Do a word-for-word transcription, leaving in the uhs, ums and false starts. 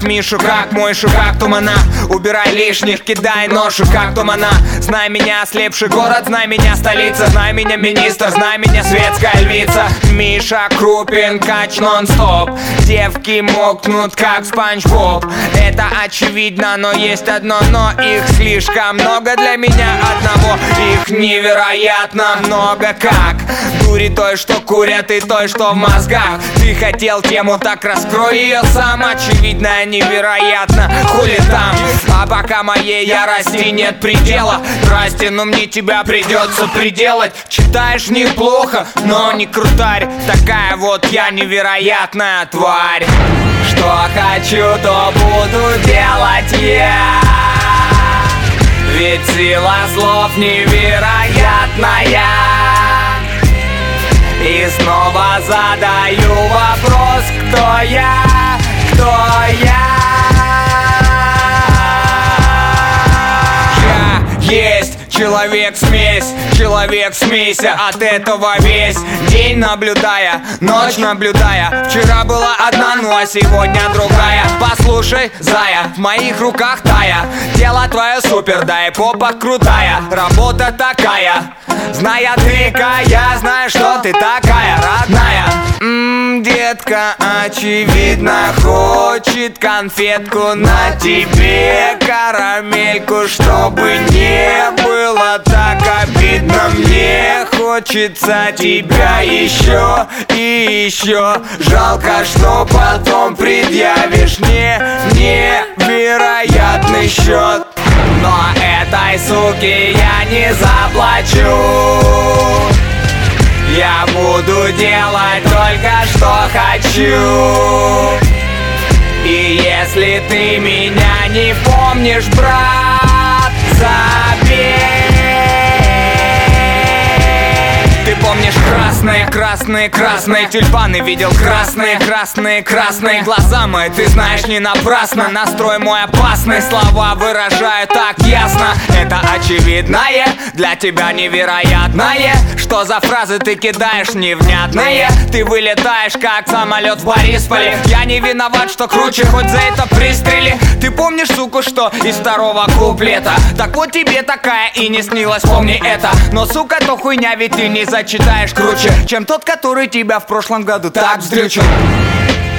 Мишу, как мойшу, как тумана. Убирай лишних, кидай ношу, как тумана. Знай меня, ослепший город, знай меня, столица. Знай меня, министр, знай меня, светская львица. Миша Крупин, кач нон-стоп. Девки мокнут, как Спанч Боб. Это очевидно, но есть одно но. Их слишком много для меня одного. Их невероятно много, как дури той, что курят, и той, что в мозгах. Ты хотел тему, так раскрой ее сам. Очевидно, невероятно, хули там. А пока моей ярости нет предела. Здрасте, но мне тебя придется приделать. Читаешь неплохо, но не крутарь. Такая вот я невероятная тварь. Что хочу, то буду делать я. Ведь сила слов невероятная. И снова задаю вопрос: кто я? Кто я? Я есть человек-смесь, человек-смейся от этого весь день наблюдая, ночь наблюдая. Вчера была одна, ну а сегодня другая. Послушай, зая, в моих руках тая. Тело твое супер, да и попа крутая. Работа такая, зная ты, я знаю, что ты такая родная. Ммм, детка, очевидно, хочет конфетку на тебе, карамельку, чтобы не было так обидно. Мне хочется тебя еще и еще. Жалко, что потом предъявишь мне невероятный счет. Но этой суке я не заплачу. Я буду делать только что хочу. И если ты меня не помнишь, брат, забей. Ты помнишь красные, красные, красные тюльпаны? Видел красные, красные, красные глаза мои. Ты знаешь, не напрасно настрой мой опасный. Слова выражаю так ясно. Это очевидное, для тебя невероятное. Что за фразы ты кидаешь невнятные? Ты вылетаешь, как самолет в Борисполе. Я не виноват, что круче, хоть за это пристрели. Ты помнишь, суку, что из второго куплета? Так вот тебе такая и не снилась, помни это. Но, сука, то хуйня, ведь ты не зачитаешь круче, чем тот, который тебя в прошлом году так вздрючил.